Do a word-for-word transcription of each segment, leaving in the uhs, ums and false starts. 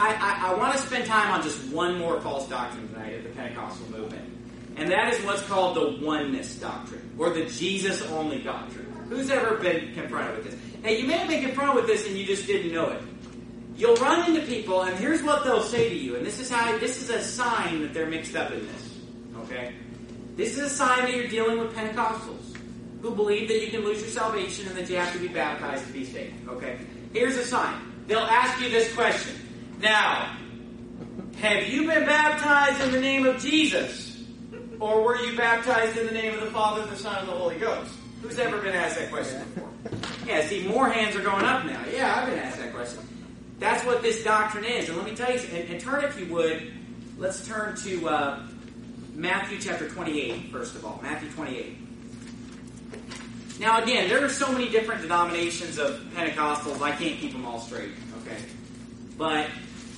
I, I, I want to spend time on just one more false doctrine tonight of the Pentecostal movement. And that is what's called the oneness doctrine, or the Jesus-only doctrine. Who's ever been confronted with this? Now, you may have been confronted with this and you just didn't know it. You'll run into people, and here's what they'll say to you, and this is how this is a sign that they're mixed up in this. Okay? This is a sign that you're dealing with Pentecostals who believe that you can lose your salvation and that you have to be baptized to be saved. Okay? Here's a sign. They'll ask you this question. Now, have you been baptized in the name of Jesus? Or were you baptized in the name of the Father, the Son, and the Holy Ghost? Who's ever been asked that question before? Yeah, see, more hands are going up now. Yeah, I've been asked that question. That's what this doctrine is. And let me tell you, and, and turn, if you would, let's turn to uh, Matthew chapter twenty-eight, first of all. Matthew twenty-eight. Now, again, there are so many different denominations of Pentecostals, I can't keep them all straight, okay? But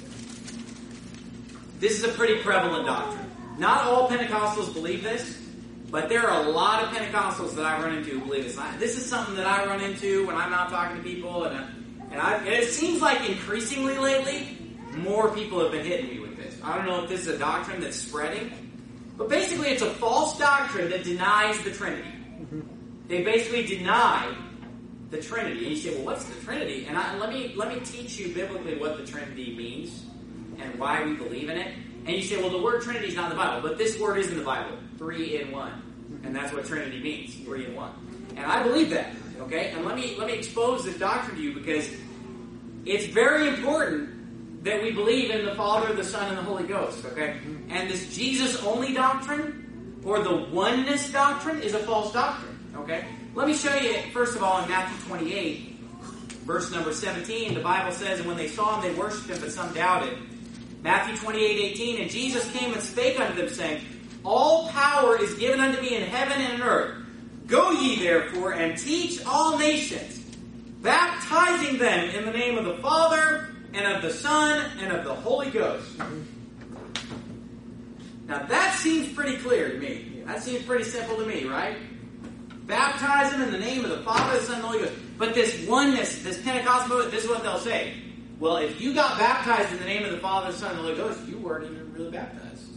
this is a pretty prevalent doctrine. Not all Pentecostals believe this, but there are a lot of Pentecostals that I run into who believe this. This is something that I run into when I'm out talking to people, and, I, and, I, and it seems like increasingly lately, more people have been hitting me with this. I don't know if this is a doctrine that's spreading, but basically it's a false doctrine that denies the Trinity. They basically deny the Trinity. And you say, well, what's the Trinity? And I, let me let me teach you biblically what the Trinity means and why we believe in it. And you say, well, the word Trinity is not in the Bible, but this word is in the Bible, three in one. And that's what Trinity means, three in one. And I believe that, okay? And let me let me expose this doctrine to you, because it's very important that we believe in the Father, the Son, and the Holy Ghost, okay? And this Jesus-only doctrine, or the oneness doctrine, is a false doctrine. Okay? Let me show you, first of all, in Matthew twenty-eight, verse number seventeen, the Bible says, and when they saw him, they worshipped him, but some doubted. Matthew twenty-eight, eighteen, and Jesus came and spake unto them, saying, all power is given unto me in heaven and on earth. Go ye therefore, and teach all nations, baptizing them in the name of the Father, and of the Son, and of the Holy Ghost. Now that seems pretty clear to me. That seems pretty simple to me, right? Baptize them in the name of the Father, the Son, and the Holy Ghost. But this oneness, this Pentecostal movement, this is what they'll say. Well, if you got baptized in the name of the Father, the Son, and the Holy Ghost, you weren't even really baptized.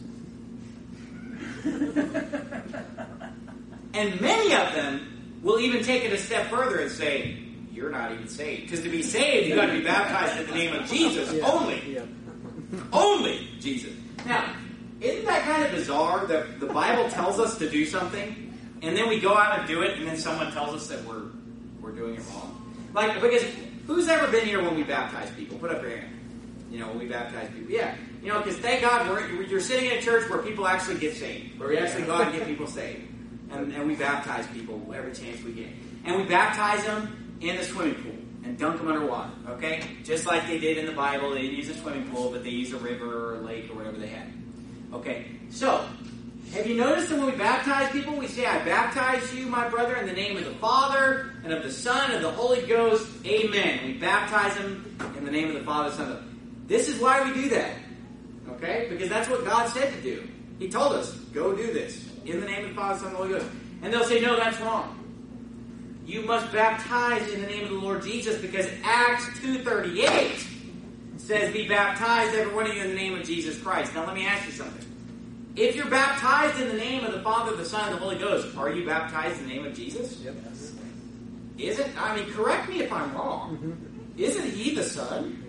And many of them will even take it a step further and say, you're not even saved. Because to be saved, you've got to be baptized in the name of Jesus yeah. only. Yeah. Only Jesus. Now, isn't that kind of bizarre that the Bible tells us to do something, and then we go out and do it, and then someone tells us that we're we're doing it wrong? Like, because who's ever been here when we baptize people? Put up your hand. You know, when we baptize people. Yeah. You know, because thank God we're, you're sitting in a church where people actually get saved. Where we actually go out and get people saved. And, and we baptize people every chance we get. And we baptize them in the swimming pool and dunk them underwater. Okay? Just like they did in the Bible. They didn't use a swimming pool, but they used a river or a lake or whatever they had. Okay? So, have you noticed that when we baptize people, we say, I baptize you, my brother, in the name of the Father, and of the Son, and of the Holy Ghost. Amen. We baptize them in the name of the Father, Son, and the... This is why we do that. Okay? Because that's what God said to do. He told us, go do this. In the name of the Father, Son, and the Holy Ghost. And they'll say, no, that's wrong. You must baptize in the name of the Lord Jesus, because Acts two thirty-eight says, be baptized, every one of you, in the name of Jesus Christ. Now let me ask you something. If you're baptized in the name of the Father, the Son, and the Holy Ghost, are you baptized in the name of Jesus? Yep. Isn't, I mean, correct me if I'm wrong. Mm-hmm. Isn't he the Son?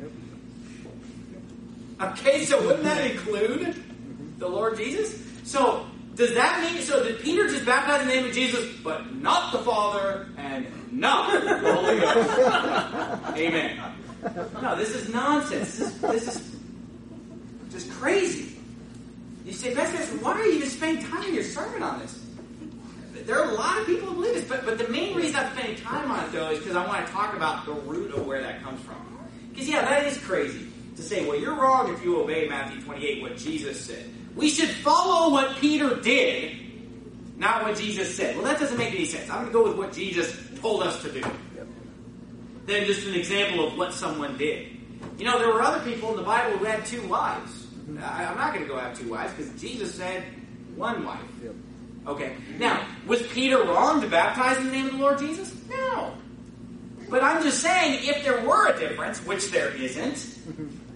Yep. Okay, so wouldn't that include mm-hmm. the Lord Jesus? So, does that mean, so did Peter just baptize in the name of Jesus, but not the Father and not the Holy Ghost? Amen. No, this is nonsense. This is, this is just crazy. You say, Pastor, why are you even spending time in your sermon on this? There are a lot of people who believe this, but, but the main reason I'm spending time on it, though, is because I want to talk about the root of where that comes from. Because, yeah, that is crazy to say, well, you're wrong if you obey Matthew twenty-eight, what Jesus said. We should follow what Peter did, not what Jesus said. Well, that doesn't make any sense. I'm going to go with what Jesus told us to do. Yep. Then just an example of what someone did. You know, there were other people in the Bible who had two wives. I, I'm not going to go have two wives because Jesus said one wife. Yep. Okay. Now, was Peter wrong to baptize in the name of the Lord Jesus? No. But I'm just saying, if there were a difference, which there isn't,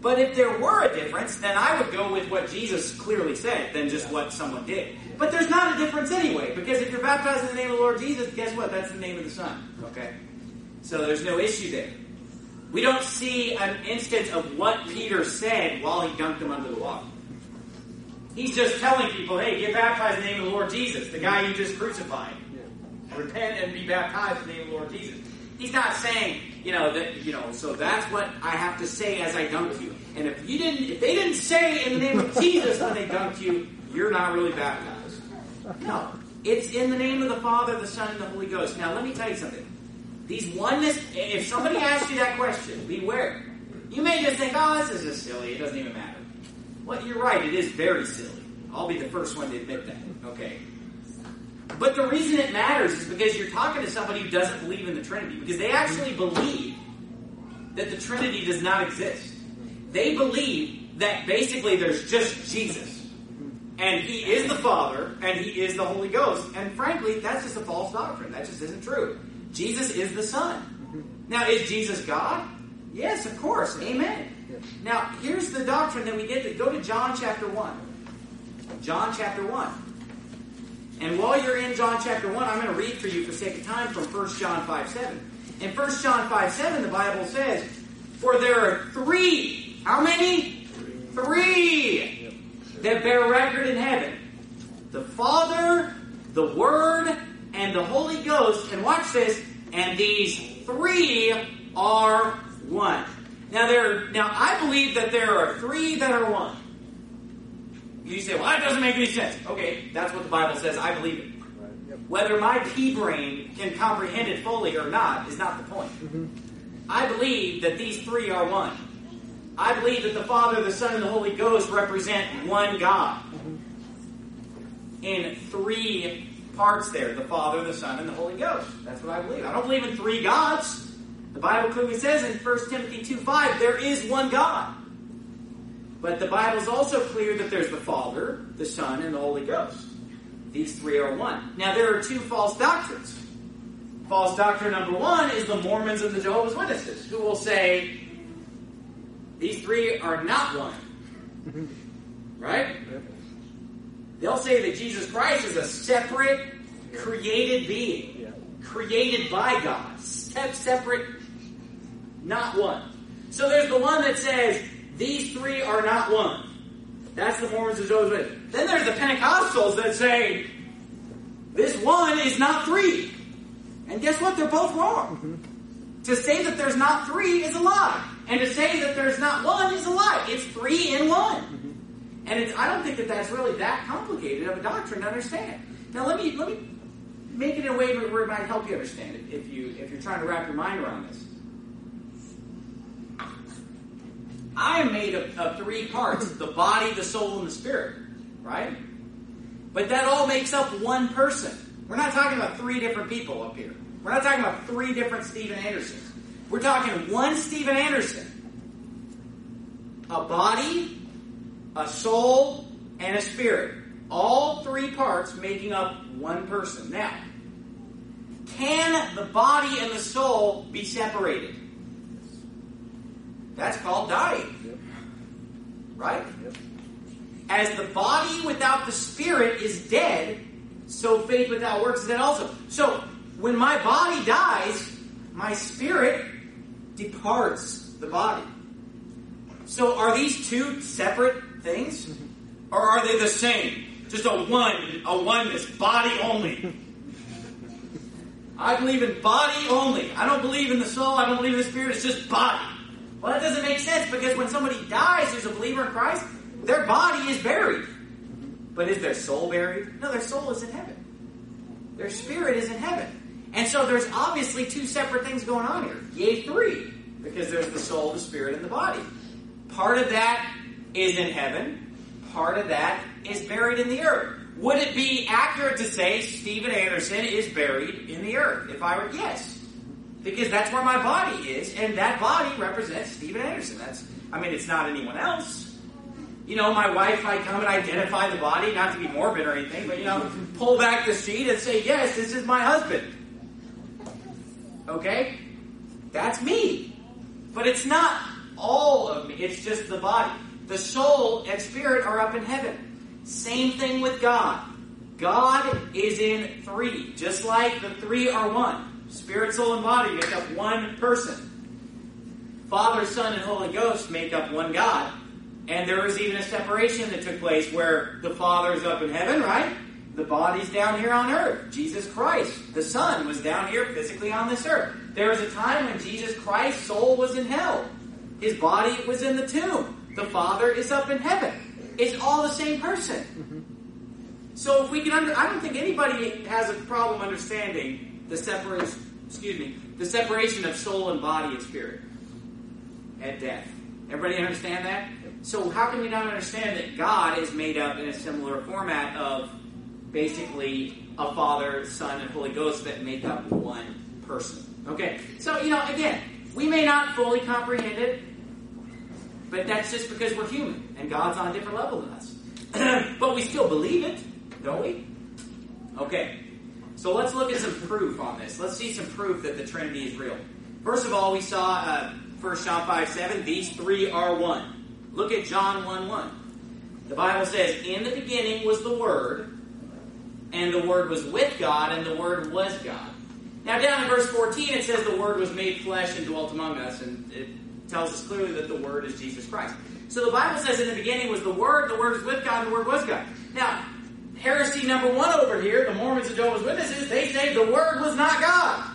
But if there were a difference, then I would go with what Jesus clearly said than just what someone did. But there's not a difference anyway, because if you're baptized in the name of the Lord Jesus, guess what? That's the name of the Son. Okay? So there's no issue there. We don't see an instance of what Peter said while he dunked him under the water. He's just telling people, hey, get baptized in the name of the Lord Jesus, the guy you just crucified. Repent and be baptized in the name of the Lord Jesus. He's not saying, you know, that, you know, so that's what I have to say as I dunk you. And if you didn't, if they didn't say in the name of Jesus when they dunked you, you're not really baptized. No. It's in the name of the Father, the Son, and the Holy Ghost. Now, let me tell you something. These oneness, if somebody asks you that question, beware. You may just think, oh, this is just silly. It doesn't even matter. Well, you're right. It is very silly. I'll be the first one to admit that. Okay. But the reason it matters is because you're talking to somebody who doesn't believe in the Trinity. Because they actually believe that the Trinity does not exist. They believe that basically there's just Jesus. And He is the Father, and He is the Holy Ghost. And frankly, that's just a false doctrine. That just isn't true. Jesus is the Son. Now, is Jesus God? Yes, of course. Amen. Now, here's the doctrine that we get to. Go to John chapter one. John chapter one. And while you're in John chapter one, I'm going to read for you for sake of time from First John five seven. In First John five seven, the Bible says, for there are three, how many? Three that bear record in heaven. The Father, the Word, and the Holy Ghost. And watch this. And these three are one. Now, there. Now, I believe that there are three that are one. You say, well, that doesn't make any sense. Okay, that's what the Bible says. I believe it. Right. Yep. Whether my pea brain can comprehend it fully or not is not the point. Mm-hmm. I believe that these three are one. I believe that the Father, the Son, and the Holy Ghost represent one God. Mm-hmm. In three parts there. The Father, the Son, and the Holy Ghost. That's what I believe. I don't believe in three gods. The Bible clearly says in First Timothy two five, there is one God. But the Bible's also clear that there's the Father, the Son, and the Holy Ghost. These three are one. Now, there are two false doctrines. False doctrine number one is the Mormons and the Jehovah's Witnesses, who will say, these three are not one. Right? They'll say that Jesus Christ is a separate, created being. Created by God. Separate, not one. So there's the one that says, these three are not one. That's the Mormons and Jehovah's Witnesses. Then there's the Pentecostals that say, this one is not three. And guess what? They're both wrong. Mm-hmm. To say that there's not three is a lie. And to say that there's not one is a lie. It's three in one. Mm-hmm. And it's, I don't think that that's really that complicated of a doctrine to understand. Now let me let me make it in a way where it might help you understand it if you if you're trying to wrap your mind around this. I am made of, of three parts, the body, the soul, and the spirit. Right? But that all makes up one person. We're not talking about three different people up here. We're not talking about three different Steven Andersons. We're talking one Steven Anderson. A body, a soul, and a spirit. All three parts making up one person. Now, can the body and the soul be separated? That's called dying. Yep. Right? Yep. As the body without the spirit is dead, so faith without works is dead also. So, when my body dies, my spirit departs the body. So, are these two separate things? Or are they the same? Just a one, a oneness, body only. I believe in body only. I don't believe in the soul. I don't believe in the spirit. It's just body. Well, that doesn't make sense because when somebody dies who's a believer in Christ, their body is buried. But is their soul buried? No, their soul is in heaven. Their spirit is in heaven. And so there's obviously two separate things going on here. Yea, three. Because there's the soul, the spirit, and the body. Part of that is in heaven. Part of that is buried in the earth. Would it be accurate to say Steven Anderson is buried in the earth? If I were, yes. Because that's where my body is, and that body represents Steven Anderson. That's, I mean, it's not anyone else. You know, my wife might come and identify the body, not to be morbid or anything, but, you know, pull back the sheet and say, yes, this is my husband. Okay? That's me. But it's not all of me. It's just the body. The soul and spirit are up in heaven. Same thing with God. God is in three, just like the three are one. Spirit, soul, and body make up one person. Father, Son, and Holy Ghost make up one God. And there was even a separation that took place where the Father is up in heaven, right? The body's down here on earth. Jesus Christ, the Son, was down here physically on this earth. There was a time when Jesus Christ's soul was in hell. His body was in the tomb. The Father is up in heaven. It's all the same person. Mm-hmm. So if we can, under, I don't think anybody has a problem understanding the separation. Excuse me, the separation of soul and body and spirit at death. Everybody understand that? So how can we not understand that God is made up in a similar format of basically a Father, Son, and Holy Ghost that make up one person? Okay, so, you know, again, we may not fully comprehend it, but that's just because we're human, and God's on a different level than us. But we still believe it, don't we? Okay, so let's look at some proof on this. Let's see some proof that the Trinity is real. First of all, we saw uh, First John five seven, these three are one. Look at John one one. The Bible says, in the beginning was the Word, and the Word was with God, and the Word was God. Now down in verse fourteen, it says the Word was made flesh and dwelt among us, and it tells us clearly that the Word is Jesus Christ. So the Bible says in the beginning was the Word, the Word was with God, and the Word was God. Now, heresy number one over here, the Mormons and Jehovah's Witnesses, they say the Word was not God.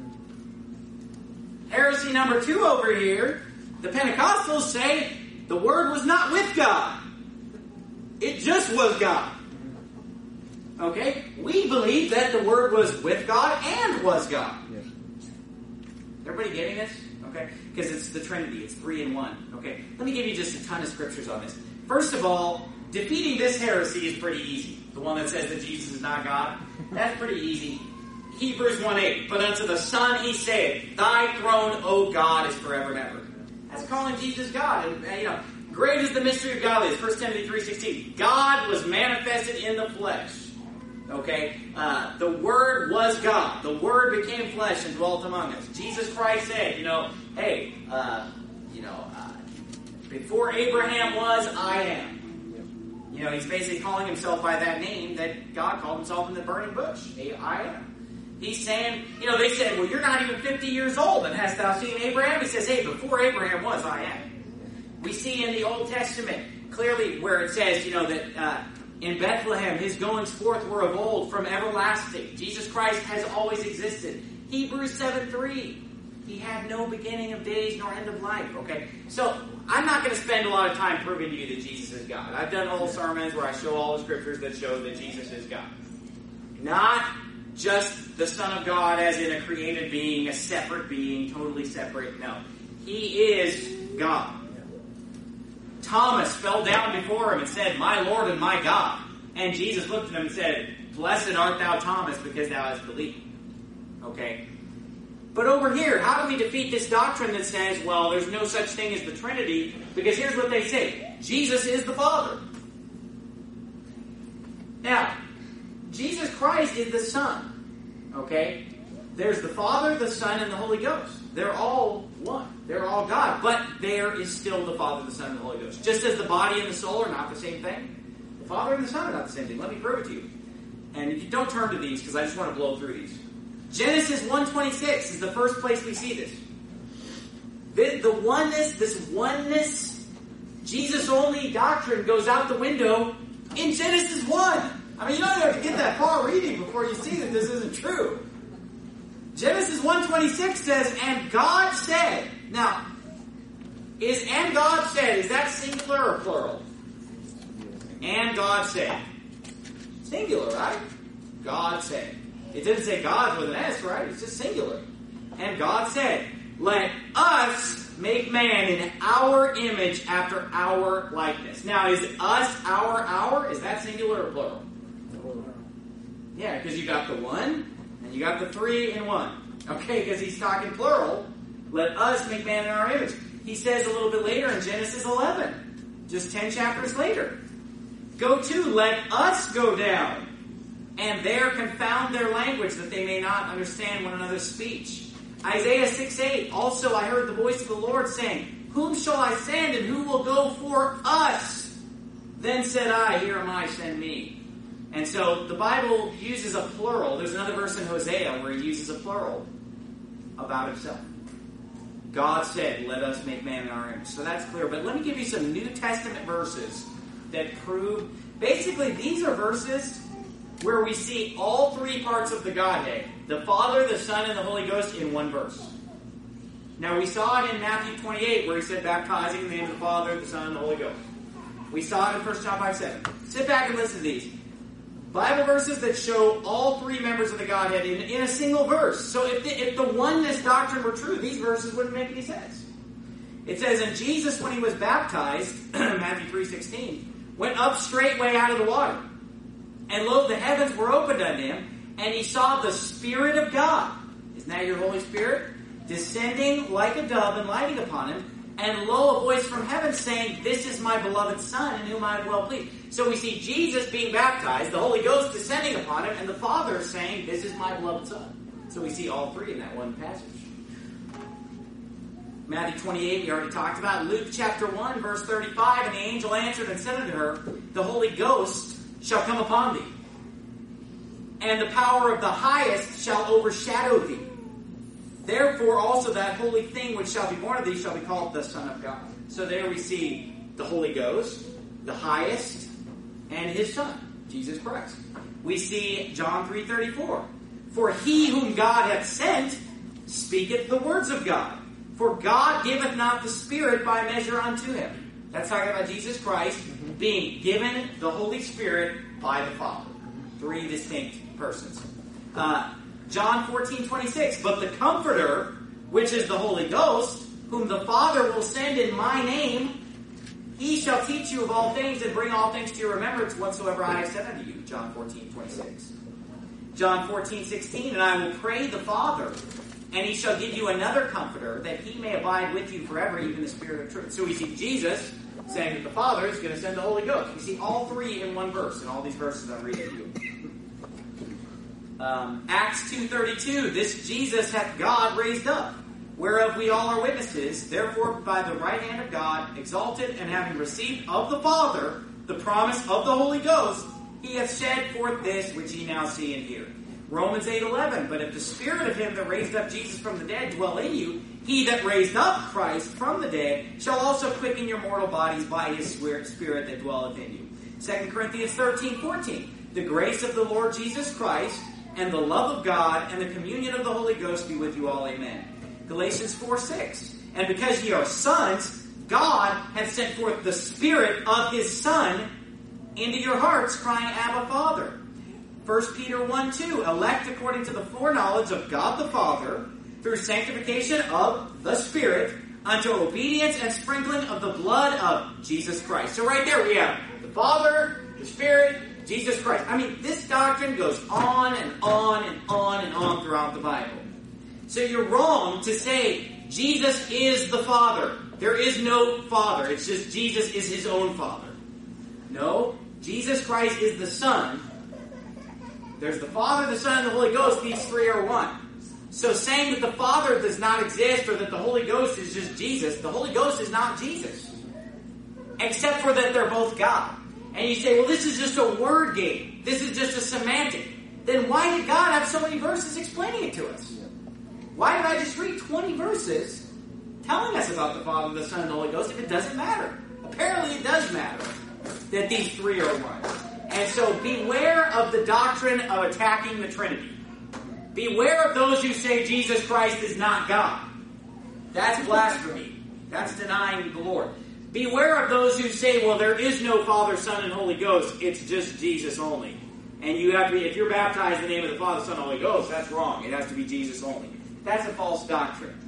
Heresy number two over here, the Pentecostals say the Word was not with God. It just was God. Okay? We believe that the Word was with God and was God. Yes. Everybody getting this? Okay? Because it's the Trinity. It's three in one. Okay? Let me give you just a ton of scriptures on this. First of all, defeating this heresy is pretty easy. The one that says that Jesus is not God. That's pretty easy. Hebrews one eight. But unto the Son he saith, thy throne, O God, is forever and ever. That's calling Jesus God. And, you know, great is the mystery of godliness. First Timothy three sixteen. God was manifested in the flesh. Okay? Uh, the Word was God. The Word became flesh and dwelt among us. Jesus Christ said, you know, hey, uh, you know, uh, before Abraham was, I am. You know, he's basically calling himself by that name that God called himself in the burning bush. I am. He's saying, you know, they said, well, you're not even fifty years old, and hast thou seen Abraham? He says, hey, before Abraham was, I am. We see in the Old Testament clearly where it says, you know, that uh, in Bethlehem, his goings forth were of old, from everlasting. Jesus Christ has always existed. Hebrews seven three. He had no beginning of days nor end of life. Okay, so I'm not going to spend a lot of time proving to you that Jesus is God. I've done whole sermons where I show all the scriptures that show that Jesus is God. Not just the Son of God as in a created being, a separate being, totally separate. No. He is God. Thomas fell down before him and said, my Lord and my God. And Jesus looked at him and said, blessed art thou, Thomas, because thou hast believed. Okay? But over here, how do we defeat this doctrine that says, well, there's no such thing as the Trinity? Because here's what they say. Jesus is the Father. Now, Jesus Christ is the Son. Okay? There's the Father, the Son, and the Holy Ghost. They're all one. They're all God. But there is still the Father, the Son, and the Holy Ghost. Just as the body and the soul are not the same thing, the Father and the Son are not the same thing. Let me prove it to you. And if you don't turn to these, because I just want to blow through these. Genesis one twenty-six is the first place we see this. The, the oneness, this oneness, Jesus-only doctrine goes out the window in Genesis one. I mean, you don't have to get that far reading before you see that this isn't true. Genesis one twenty-six says, and God said. Now, is and God said, is that singular or plural? And God said. Singular, right? God said. It didn't say God with an S, right? It's just singular. And God said, let us make man in our image after our likeness. Now, is us, our, our? Is that singular or plural? Yeah, because you got the one, and you got the three in one. Okay, because he's talking plural. Let us make man in our image. He says a little bit later in Genesis eleven, just ten chapters later, go to, let us go down, and there confound their language, that they may not understand one another's speech. Isaiah six eight, also I heard the voice of the Lord saying, Whom shall I send, and who will go for us? Then said I, Here am I, send me. And so the Bible uses a plural. There's another verse in Hosea where he uses a plural about himself. God said, let us make man in our image. So that's clear. But let me give you some New Testament verses that prove... Basically, these are verses where we see all three parts of the Godhead. The Father, the Son, and the Holy Ghost in one verse. Now, we saw it in Matthew twenty-eight where he said, baptizing in the name of the Father, the Son, and the Holy Ghost. We saw it in First John five seven. Sit back and listen to these. Bible verses that show all three members of the Godhead in, in a single verse. So if the, if the oneness doctrine were true, these verses wouldn't make any sense. It says, and Jesus, when he was baptized, Matthew three sixteen, went up straightway out of the water. And lo, the heavens were opened unto him, and he saw the Spirit of God. Isn't that your Holy Spirit? Descending like a dove and lighting upon him. And lo, a voice from heaven saying, This is my beloved Son, in whom I am well pleased. So we see Jesus being baptized, the Holy Ghost descending upon him, and the Father saying, This is my beloved Son. So we see all three in that one passage. Matthew twenty-eight, we already talked about. Luke chapter one, verse thirty-five, And the angel answered and said unto her, The Holy Ghost shall come upon thee, and the power of the highest shall overshadow thee. Therefore also that holy thing which shall be born of thee shall be called the Son of God. So there we see the Holy Ghost, the highest, and his Son, Jesus Christ. We see John three thirty-four. For he whom God hath sent speaketh the words of God. For God giveth not the Spirit by measure unto him. That's talking about Jesus Christ being given the Holy Spirit by the Father. Three distinct persons. Uh, John fourteen twenty-six. But the Comforter, which is the Holy Ghost, whom the Father will send in my name, he shall teach you of all things and bring all things to your remembrance whatsoever I have said unto you. John fourteen twenty-six. John fourteen sixteen. And I will pray the Father, and he shall give you another Comforter, that he may abide with you forever, even the Spirit of truth. So we see Jesus saying that the Father is going to send the Holy Ghost. We see all three in one verse, in all these verses I'm reading to you. Um, Acts two thirty-two, This Jesus hath God raised up, whereof we all are witnesses. Therefore, by the right hand of God, exalted, and having received of the Father the promise of the Holy Ghost, he hath shed forth this which ye now see and hear. Romans eight eleven, But if the Spirit of him that raised up Jesus from the dead dwell in you, he that raised up Christ from the dead shall also quicken your mortal bodies by his Spirit that dwelleth in you. Second Corinthians thirteen fourteen, The grace of the Lord Jesus Christ, and the love of God, and the communion of the Holy Ghost be with you all. Amen. Galatians four six, And because ye are sons, God hath sent forth the Spirit of his Son into your hearts, crying, Abba, Father. First Peter one two, Elect according to the foreknowledge of God the Father, through sanctification of the Spirit, unto obedience and sprinkling of the blood of Jesus Christ. So right there we have the Father, the Spirit, Jesus Christ. I mean, this doctrine goes on and on and on and on throughout the Bible. So you're wrong to say Jesus is the Father. There is no Father. It's just Jesus is his own Father. No, Jesus Christ is the Son. There's the Father, the Son, and the Holy Ghost. These three are one. So saying that the Father does not exist or that the Holy Ghost is just Jesus, the Holy Ghost is not Jesus. Except for that they're both God. And you say, well, this is just a word game. This is just a semantic. Then why did God have so many verses explaining it to us? Why did I just read twenty verses telling us about the Father, the Son, and the Holy Ghost if it doesn't matter? Apparently it does matter that these three are one. And so beware of the doctrine of attacking the Trinity. Beware of those who say Jesus Christ is not God. That's blasphemy. That's denying the Lord. Beware of those who say, well, there is no Father, Son, and Holy Ghost. It's just Jesus only. And you have to be, if you're baptized in the name of the Father, Son, and Holy Ghost, that's wrong. It has to be Jesus only. That's a false doctrine.